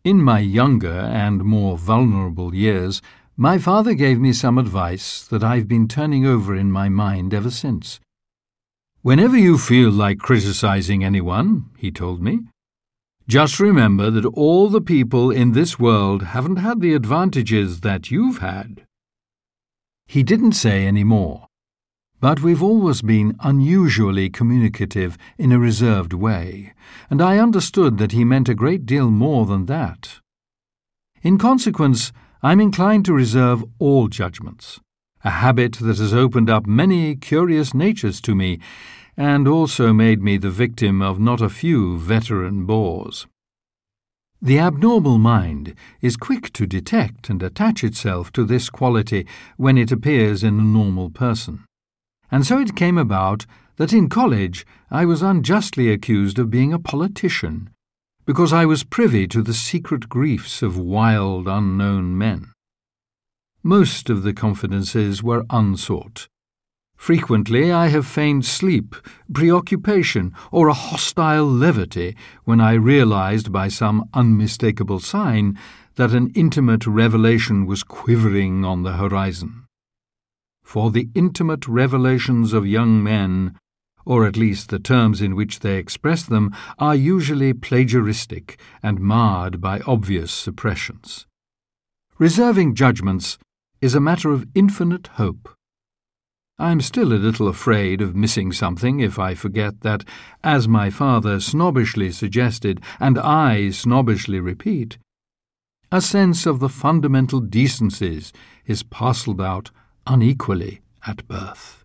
In my younger and more vulnerable years, my father gave me some advice that I've been turning over in my mind ever since. Whenever you feel like criticizing anyone, he told me, just remember that all the people in this world haven't had the advantages that you've had. He didn't say any more, but we've always been unusually communicative in a reserved way, and I understood that he meant a great deal more than that. In consequence, I'm inclined to reserve all judgments, a habit that has opened up many curious natures to me, and also made me the victim of not a few veteran bores. The abnormal mind is quick to detect and attach itself to this quality when it appears in a normal person. And so it came about that in college I was unjustly accused of being a politician, because I was privy to the secret griefs of wild, unknown men. Most of the confidences were unsought. Frequently I have feigned sleep, preoccupation, or a hostile levity when I realized by some unmistakable sign that an intimate revelation was quivering on the horizon. For the intimate revelations of young men, or at least the terms in which they express them, are usually plagiaristic and marred by obvious suppressions. Reserving judgments is a matter of infinite hope. I'm still a little afraid of missing something if I forget that, as my father snobbishly suggested, and I snobbishly repeat, a sense of the fundamental decencies is parcelled out unequally at birth.